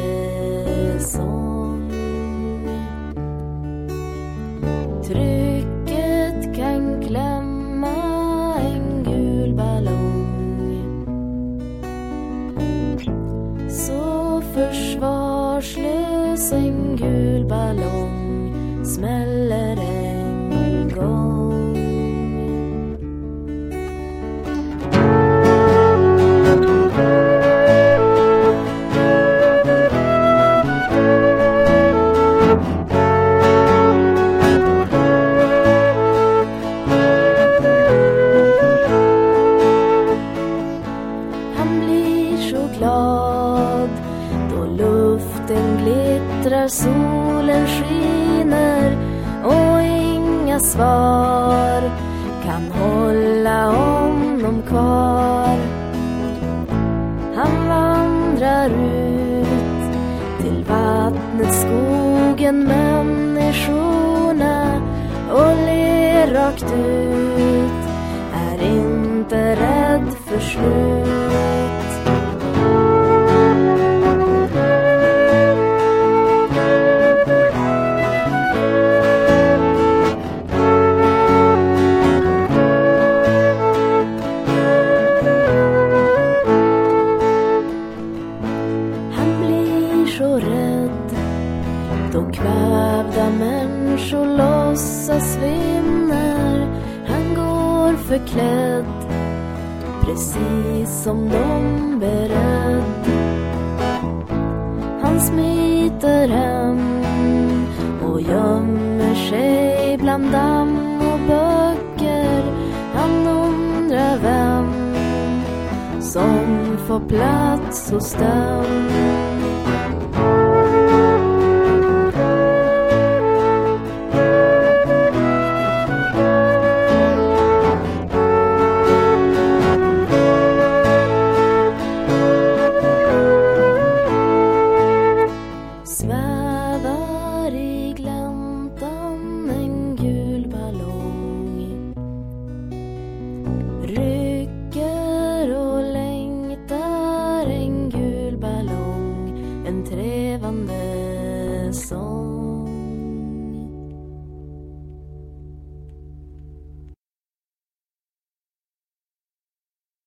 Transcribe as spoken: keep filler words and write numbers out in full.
sång. Trycket kan klämma en gul ballong, så försvarslös en gul ballong smäller en gång. Solen skiner och inga svar kan hålla honom kvar. Han vandrar ut till vattnet, skogen, människorna och ler rakt ut, är inte rädd för slut. Svinner, han går förklädd precis som de beredd. Han smiter hem och gömmer sig bland damm och böcker. Han undrar vem som får plats hos dem.